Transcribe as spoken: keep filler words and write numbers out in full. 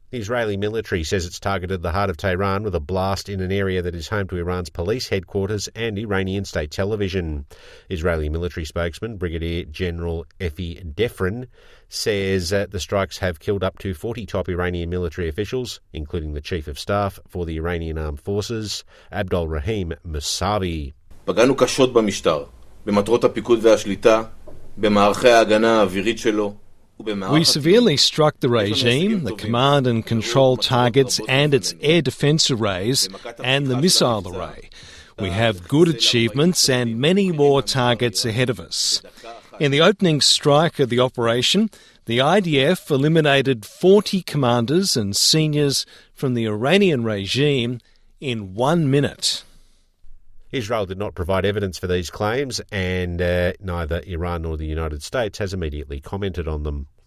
The Israeli military says it's targeted the heart of Tehran with a blast in an area that is home to Iran's police headquarters and Iranian state television. Israeli military spokesman Brigadier General Efi Defrin says uh, the strikes have killed up to forty top Iranian military officials, including the Chief of Staff for the Iranian Armed Forces, Abdul Rahim Musavi. פגענו קשות במשטר, במטרות הפיקוד והשליטה, במערכי ההגנה האווירית שלו. We severely struck the regime, the command and control targets and its air defence arrays and the missile array. We have good achievements and many more targets ahead of us. In the opening strike of the operation, the I D F eliminated forty commanders and seniors from the Iranian regime in one minute. Israel did not provide evidence for these claims, and uh, neither Iran nor the United States has immediately commented on them.